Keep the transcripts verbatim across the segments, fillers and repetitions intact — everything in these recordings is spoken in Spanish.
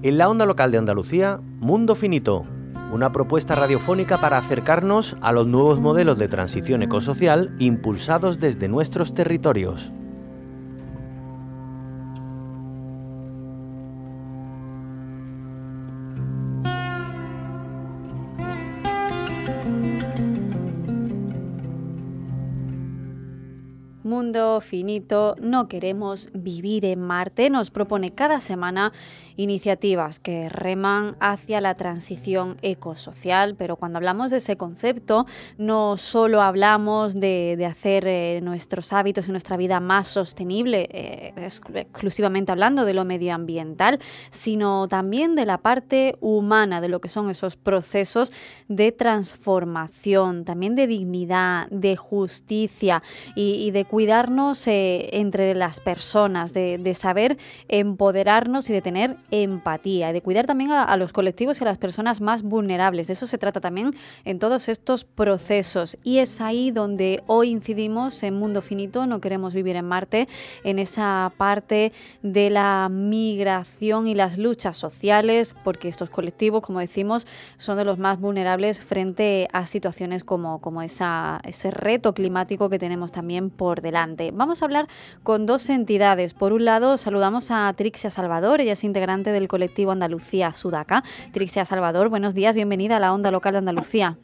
En la onda local de Andalucía, Mundo Finito, una propuesta radiofónica para acercarnos a los nuevos modelos de transición ecosocial impulsados desde nuestros territorios. Mundo Finito, no queremos vivir en Marte, nos propone cada semana iniciativas que reman hacia la transición ecosocial, pero cuando hablamos de ese concepto no solo hablamos de, de hacer eh, nuestros hábitos y nuestra vida más sostenible, eh, exclusivamente hablando de lo medioambiental, sino también de la parte humana, de lo que son esos procesos de transformación, también de dignidad, de justicia y, y de cuidarnos eh, entre las personas, de, de saber empoderarnos y de tener empatía, y de cuidar también a, a los colectivos y a las personas más vulnerables. De eso se trata también en todos estos procesos, y es ahí donde hoy incidimos en Mundo Finito, no queremos vivir en Marte, en esa parte de la migración y las luchas sociales, porque estos colectivos, como decimos, son de los más vulnerables frente a situaciones como, como esa, ese reto climático que tenemos también por delante. Vamos a hablar con dos entidades. Por un lado, saludamos a Trixia Salvador, ella es integrante del colectivo Andalucía Sudaca. Trixia Salvador, buenos días, bienvenida a la onda local de Andalucía.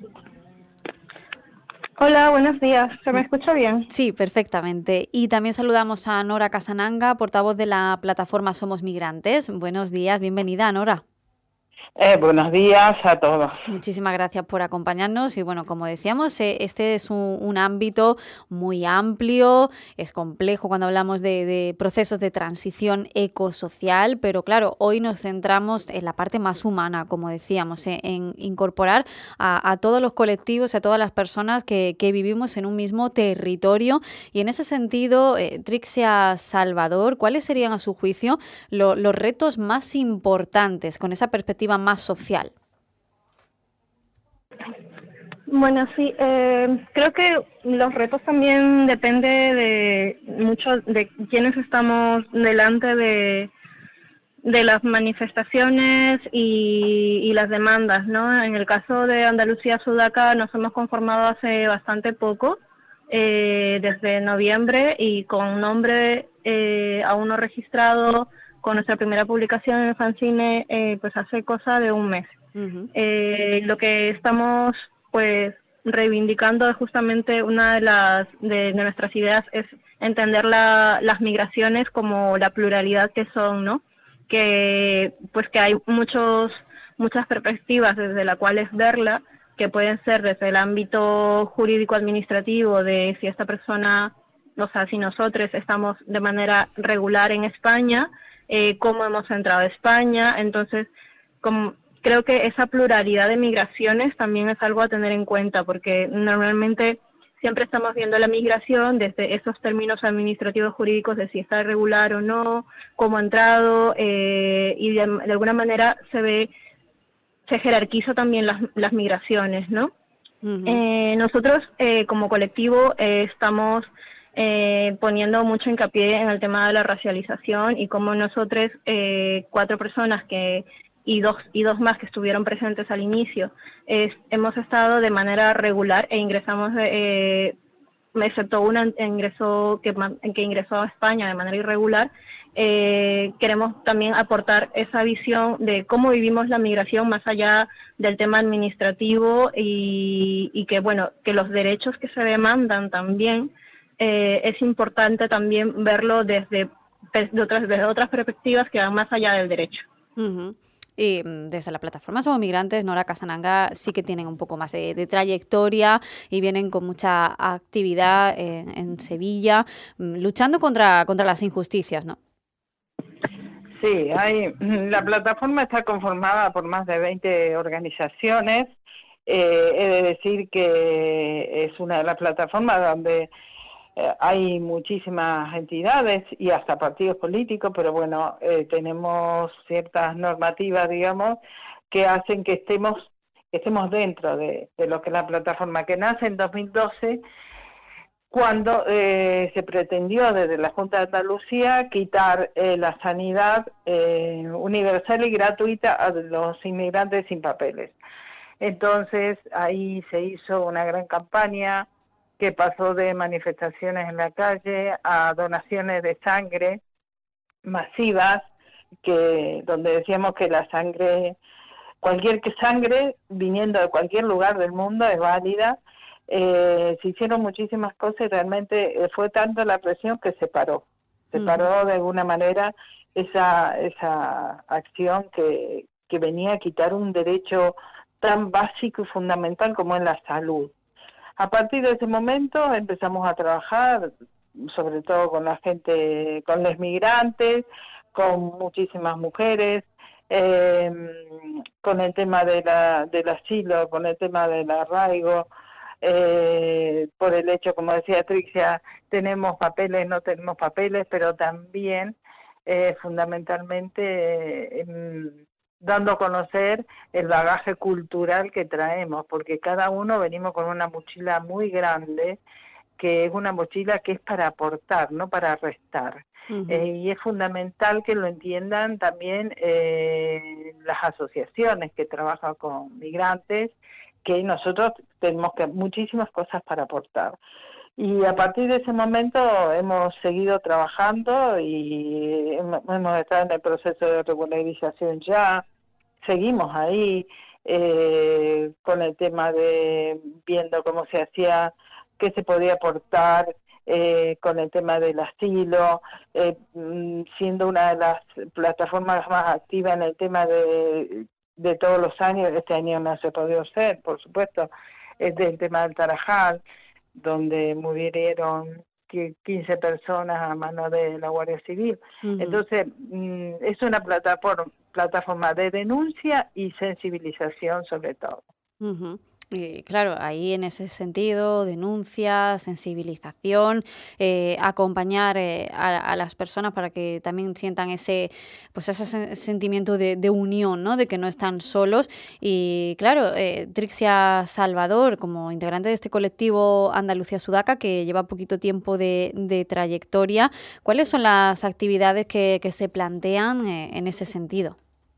Hola, buenos días. ¿Se me escucha bien? Sí, perfectamente. Y también saludamos a Nora Casananga, portavoz de la plataforma Somos Migrantes. Buenos días, bienvenida, Nora. Eh, buenos días a todos. Muchísimas gracias por acompañarnos y bueno, como decíamos, eh, este es un, un ámbito muy amplio, es complejo cuando hablamos de, de procesos de transición ecosocial, pero claro, hoy nos centramos en la parte más humana, como decíamos, eh, en incorporar a, a todos los colectivos, a todas las personas que, que vivimos en un mismo territorio, y en ese sentido, eh, Trixia Salvador, ¿cuáles serían a su juicio lo, los retos más importantes con esa perspectiva más social? Bueno, sí, eh, creo que los retos también depende de mucho de quienes estamos delante de, de las manifestaciones y, y las demandas, ¿no? En el caso de Andalucía Sudaca nos hemos conformado hace bastante poco, eh, desde noviembre, y con nombre eh, aún no registrado, con nuestra primera publicación en el fanzine, eh, pues hace cosa de un mes. Uh-huh. Eh, lo que estamos pues reivindicando es justamente una de las de, de nuestras ideas, es entender la, las migraciones como la pluralidad que son, ¿no? Que pues que hay muchos muchas perspectivas desde las cuales verla, que pueden ser desde el ámbito jurídico administrativo, de si esta persona, o sea, si nosotros estamos de manera regular en España, Eh, cómo hemos entrado a España. Entonces, como, creo que esa pluralidad de migraciones también es algo a tener en cuenta, porque normalmente siempre estamos viendo la migración desde esos términos administrativos jurídicos de si está irregular o no, cómo ha entrado, eh, y de, de alguna manera se ve, se jerarquiza también las, las migraciones, ¿no? Uh-huh. Eh, nosotros eh, como colectivo eh, estamos Eh, poniendo mucho hincapié en el tema de la racialización, y como nosotros, eh, cuatro personas que y dos y dos más que estuvieron presentes al inicio, eh, hemos estado de manera regular e ingresamos, eh, excepto una ingresó que, que ingresó a España de manera irregular. Eh, queremos también aportar esa visión de cómo vivimos la migración más allá del tema administrativo, y, y que bueno, que los derechos que se demandan también, Eh, es importante también verlo desde, desde, otras, desde otras perspectivas que van más allá del derecho. Uh-huh. Y desde la plataforma Somos Migrantes, Nora Casananga, sí que tienen un poco más de, de trayectoria y vienen con mucha actividad en, en Sevilla, luchando contra, contra las injusticias, ¿no? Sí, hay, la plataforma está conformada por más de veinte organizaciones. Eh, he de decir que es una de las plataformas donde Eh, hay muchísimas entidades y hasta partidos políticos, pero bueno, eh, tenemos ciertas normativas, digamos, que hacen que estemos que estemos dentro de, de lo que es la plataforma, que nace en dos mil doce cuando eh, se pretendió desde la Junta de Andalucía quitar eh, la sanidad eh, universal y gratuita a los inmigrantes sin papeles. Entonces ahí se hizo una gran campaña que pasó de manifestaciones en la calle a donaciones de sangre masivas, que donde decíamos que la sangre, cualquier que sangre viniendo de cualquier lugar del mundo es válida. Eh, se hicieron muchísimas cosas y realmente eh, fue tanto la presión que se paró, se paró de alguna manera esa esa acción que, que venía a quitar un derecho tan básico y fundamental como es la salud. A partir de ese momento empezamos a trabajar, sobre todo con la gente, con los migrantes, con muchísimas mujeres, eh, con el tema de la, del asilo, con el tema del arraigo, eh, por el hecho, como decía Trixia, tenemos papeles, no tenemos papeles, pero también eh, fundamentalmente eh, dando a conocer el bagaje cultural que traemos, porque cada uno venimos con una mochila muy grande, que es una mochila que es para aportar, no para restar. Uh-huh. Eh, y es fundamental que lo entiendan también eh, las asociaciones que trabajan con migrantes, que nosotros tenemos que muchísimas cosas para aportar. Y a partir de ese momento hemos seguido trabajando y hemos, hemos estado en el proceso de regularización ya, seguimos ahí eh, con el tema de viendo cómo se hacía, qué se podía aportar, eh, con el tema del asilo, eh, siendo una de las plataformas más activas en el tema de, de todos los años. Este año no se ha podido hacer, por supuesto, es del tema del Tarajal, donde murieron quince personas a mano de la Guardia Civil. Uh-huh. Entonces, mm, es una plataforma, plataforma de denuncia y sensibilización sobre todo. Uh-huh. Y claro, ahí en ese sentido, denuncia, sensibilización, eh, acompañar eh, a, a las personas para que también sientan ese, pues ese sentimiento de, de unión, ¿no? De que no están solos. Y claro, eh, Trixia Salvador, como integrante de este colectivo Andalucía Sudaca, que lleva poquito tiempo de, de trayectoria, ¿cuáles son las actividades que, que se plantean eh, en ese sentido?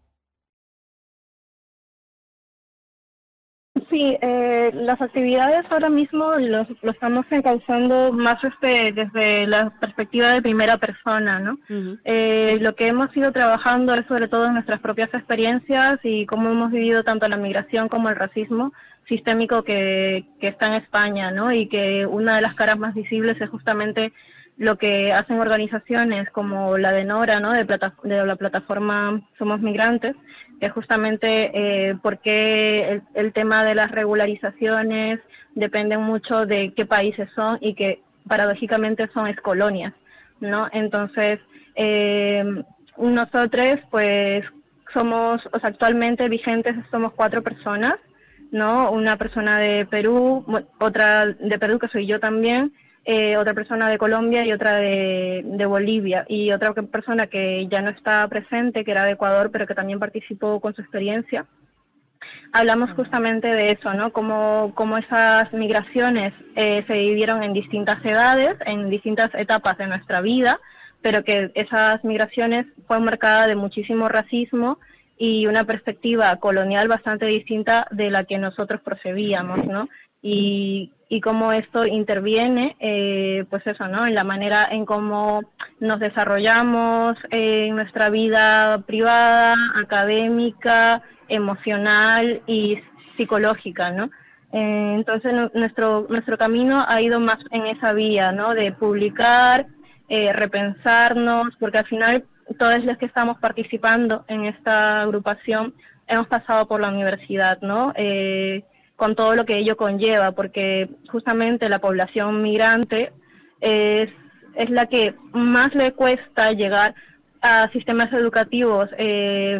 Sí, eh, las actividades ahora mismo los, lo estamos encauzando más este, desde la perspectiva de primera persona, ¿no? Uh-huh. Eh, lo que hemos ido trabajando es sobre todo en nuestras propias experiencias y cómo hemos vivido tanto la migración como el racismo sistémico que, que está en España, ¿no? Y que una de las caras más visibles es justamente lo que hacen organizaciones como la de Nora, ¿no? De, plata, de la plataforma Somos Migrantes, que es justamente eh, porque el, el tema de las regularizaciones depende mucho de qué países son y que paradójicamente son excolonias, ¿no? Entonces, eh, nosotros pues somos, o sea, actualmente vigentes somos cuatro personas, ¿no? Una persona de Perú, otra de Perú que soy yo también, Eh, otra persona de Colombia y otra de, de Bolivia, y otra persona que ya no está presente, que era de Ecuador, pero que también participó con su experiencia. Hablamos justamente de eso, ¿no? Cómo, cómo esas migraciones eh, se vivieron en distintas edades, en distintas etapas de nuestra vida, pero que esas migraciones fueron marcadas de muchísimo racismo y una perspectiva colonial bastante distinta de la que nosotros procedíamos, ¿no? Y, y cómo esto interviene, eh, pues eso, ¿no? En la manera en cómo nos desarrollamos eh, en nuestra vida privada, académica, emocional y psicológica, ¿no? Eh, entonces nuestro nuestro camino ha ido más en esa vía, ¿no? De publicar, eh, repensarnos, porque al final todos los que estamos participando en esta agrupación hemos pasado por la universidad, ¿no? Eh, con todo lo que ello conlleva, porque justamente la población migrante es, es la que más le cuesta llegar a sistemas educativos eh,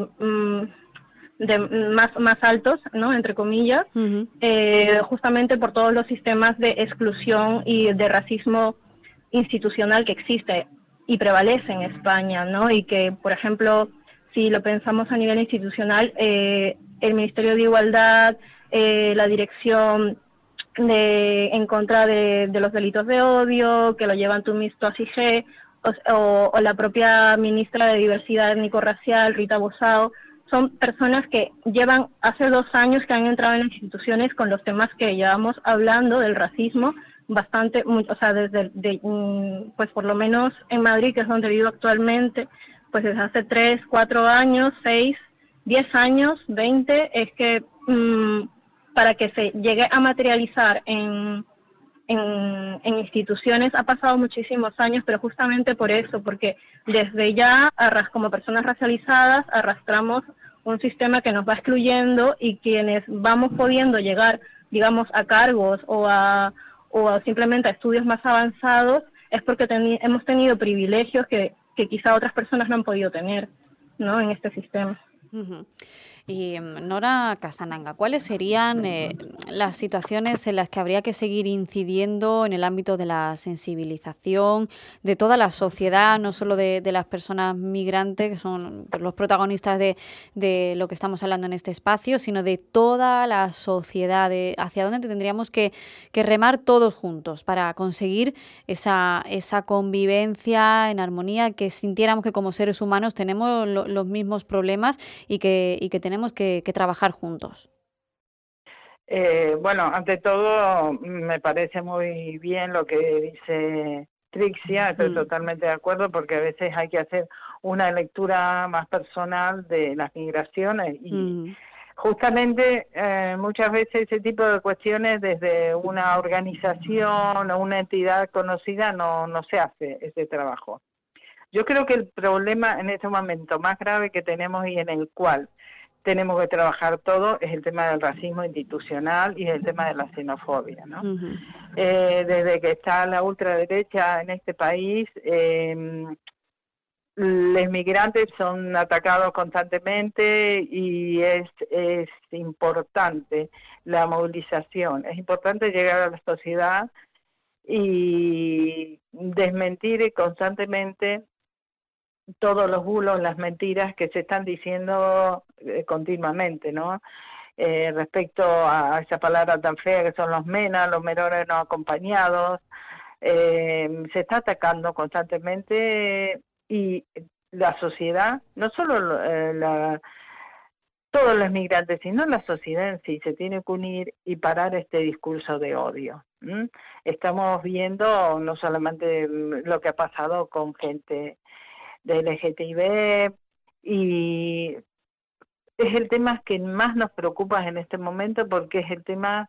de más, más altos, ¿no? Entre comillas, uh-huh. eh, justamente por todos los sistemas de exclusión y de racismo institucional que existe y prevalece en España, ¿no? Y que, por ejemplo, si lo pensamos a nivel institucional, eh, el Ministerio de Igualdad, Eh, la Dirección de en contra de, de los delitos de odio, que lo llevan Tumisto Asigé, o, o, o la propia ministra de Diversidad Étnico-Racial, Rita Bosao. Son personas que llevan hace dos años que han entrado en las instituciones con los temas que llevamos hablando del racismo, bastante, muy, o sea, desde, de, pues por lo menos en Madrid, que es donde vivo actualmente, pues desde hace tres, cuatro años, seis, diez años, veinte, es que mmm, para que se llegue a materializar en, en, en instituciones ha pasado muchísimos años, pero justamente por eso, porque desde ya, arras, como personas racializadas, arrastramos un sistema que nos va excluyendo, y quienes vamos pudiendo llegar, digamos, a cargos o a, o a simplemente a estudios más avanzados, es porque teni- hemos tenido privilegios que, que quizá otras personas no han podido tener, ¿no?, en este sistema. Uh-huh. Y Nora Casananga, ¿cuáles serían eh, las situaciones en las que habría que seguir incidiendo en el ámbito de la sensibilización de toda la sociedad, no solo de, de las personas migrantes, que son los protagonistas de, de lo que estamos hablando en este espacio, sino de toda la sociedad, de hacia dónde tendríamos que, que remar todos juntos para conseguir esa, esa convivencia en armonía, que sintiéramos que como seres humanos tenemos lo, los mismos problemas y que, y que tenemos que, que trabajar juntos? Eh, bueno, ante todo, me parece muy bien lo que dice Trixia, estoy mm. totalmente de acuerdo, porque a veces hay que hacer una lectura más personal de las migraciones y mm. justamente eh, muchas veces ese tipo de cuestiones desde una organización o una entidad conocida no, no se hace ese trabajo. Yo creo que el problema en este momento más grave que tenemos y en el cual tenemos que trabajar todo es el tema del racismo institucional y el tema de la xenofobia, ¿no? Uh-huh. Eh, desde que está la ultraderecha en este país, eh, los migrantes son atacados constantemente y es, es importante la movilización, es importante llegar a la sociedad y desmentir constantemente todos los bulos, las mentiras que se están diciendo eh, continuamente, ¿no? Eh, respecto a esa palabra tan fea que son los MENA, los menores no acompañados, eh, se está atacando constantemente y la sociedad, no solo eh, la, todos los migrantes, sino la sociedad en sí, se tiene que unir y parar este discurso de odio. ¿Mm? Estamos viendo no solamente lo que ha pasado con gente de L G T B y es el tema que más nos preocupa en este momento porque es el tema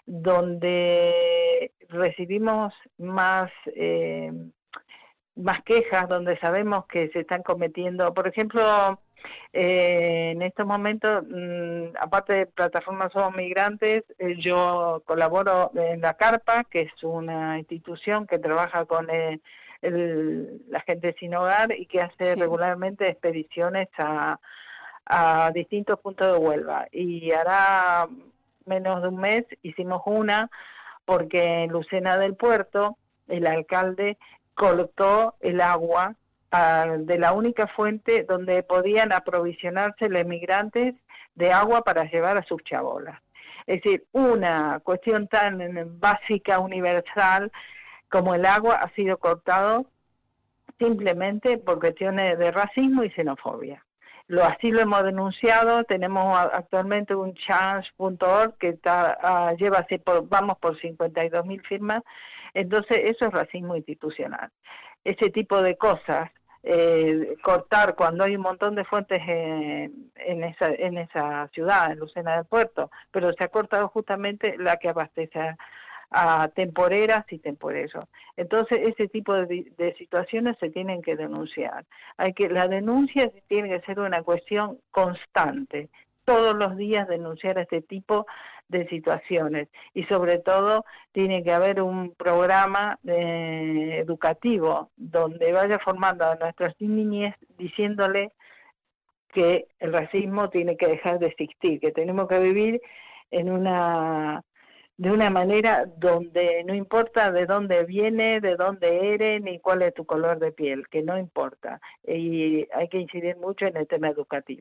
donde recibimos más eh, más quejas, donde sabemos que se están cometiendo, por ejemplo, eh, en estos momentos, mmm, aparte de Plataforma Somos Migrantes, eh, yo colaboro en la Carpa, que es una institución que trabaja con el El, la gente sin hogar y que hace sí. regularmente expediciones a, a distintos puntos de Huelva. Y hará menos de un mes hicimos una porque en Lucena del Puerto el alcalde cortó el agua a, de la única fuente donde podían aprovisionarse los migrantes de agua para llevar a sus chabolas. Es decir, una cuestión tan básica, universal, como el agua ha sido cortado simplemente por cuestiones de racismo y xenofobia. Lo así lo hemos denunciado, tenemos actualmente un change punto org que está, uh, lleva así por, vamos por cincuenta y dos mil firmas, entonces eso es racismo institucional. Ese tipo de cosas, eh, cortar cuando hay un montón de fuentes en, en, esa, en esa ciudad, en Lucena del Puerto, pero se ha cortado justamente la que abastece a a temporeras y temporeros. Entonces, ese tipo de, de situaciones se tienen que denunciar. Hay que la denuncia tiene que ser una cuestión constante. Todos los días denunciar este tipo de situaciones. Y sobre todo, tiene que haber un programa eh, educativo donde vaya formando a nuestras niñas diciéndole que el racismo tiene que dejar de existir, que tenemos que vivir en una de una manera donde no importa de dónde viene, de dónde eres, ni cuál es tu color de piel, que no importa. Y hay que incidir mucho en el tema educativo.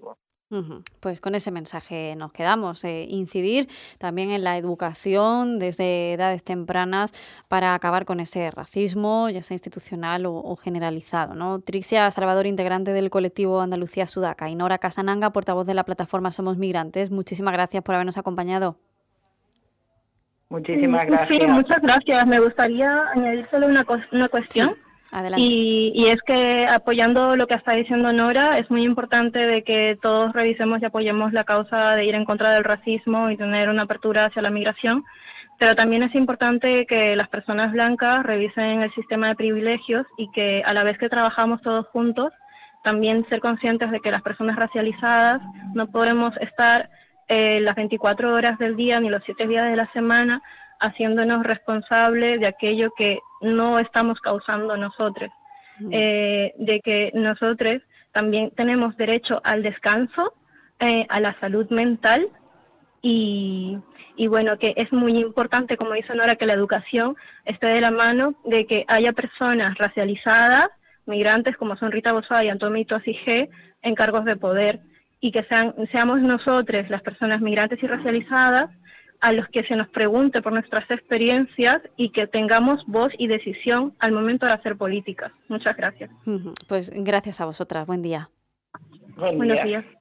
Ujú. Pues con ese mensaje nos quedamos, eh, incidir también en la educación desde edades tempranas para acabar con ese racismo, ya sea institucional o, o generalizado, ¿no? Trixia Salvador, integrante del colectivo Andalucía Sudaca, y Nora Casananga, portavoz de la plataforma Somos Migrantes, muchísimas gracias por habernos acompañado. Muchísimas gracias. Sí, muchas gracias. Me gustaría añadir solo una, una cuestión. Sí. Adelante. Y, y es que apoyando lo que está diciendo Nora, es muy importante de que todos revisemos y apoyemos la causa de ir en contra del racismo y tener una apertura hacia la migración, pero también es importante que las personas blancas revisen el sistema de privilegios y que a la vez que trabajamos todos juntos, también ser conscientes de que las personas racializadas no podemos estar eh, las veinticuatro horas del día ni los siete días de la semana haciéndonos responsables de aquello que no estamos causando nosotros, mm. eh, de que nosotros también tenemos derecho al descanso, eh, a la salud mental y, y bueno, que es muy importante, como dice Nora, que la educación esté de la mano de que haya personas racializadas, migrantes como son Rita Bosada y Antonio G, en cargos de poder y que sean, seamos nosotros, las personas migrantes y racializadas, a los que se nos pregunte por nuestras experiencias y que tengamos voz y decisión al momento de hacer políticas. Muchas gracias. Pues gracias a vosotras. Buen día. Buen Buenos día. días.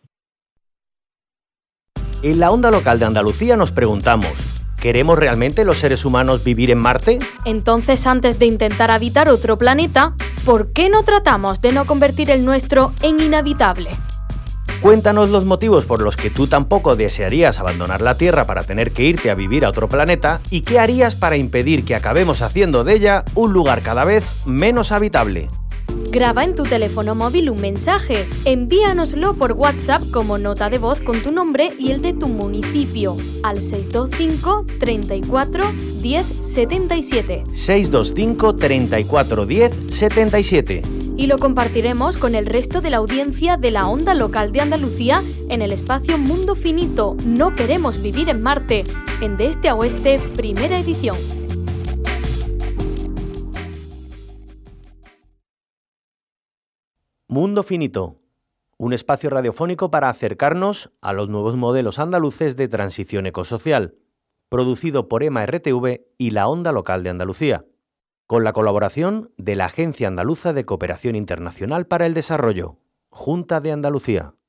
En la Onda Local de Andalucía nos preguntamos, ¿queremos realmente los seres humanos vivir en Marte? Entonces, antes de intentar habitar otro planeta, ¿por qué no tratamos de no convertir el nuestro en inhabitable? Cuéntanos los motivos por los que tú tampoco desearías abandonar la Tierra para tener que irte a vivir a otro planeta y qué harías para impedir que acabemos haciendo de ella un lugar cada vez menos habitable. Graba en tu teléfono móvil un mensaje, envíanoslo por WhatsApp como nota de voz con tu nombre y el de tu municipio al seis dos cinco, treinta y cuatro, diez, setenta y siete. seis dos cinco, treinta y cuatro, diez, setenta y siete. Y lo compartiremos con el resto de la audiencia de la Onda Local de Andalucía en el espacio Mundo Finito. No queremos vivir en Marte, en De Este a Oeste, primera edición. Mundo Finito, un espacio radiofónico para acercarnos a los nuevos modelos andaluces de transición ecosocial, producido por EMA R T V y la Onda Local de Andalucía, con la colaboración de la Agencia Andaluza de Cooperación Internacional para el Desarrollo, Junta de Andalucía.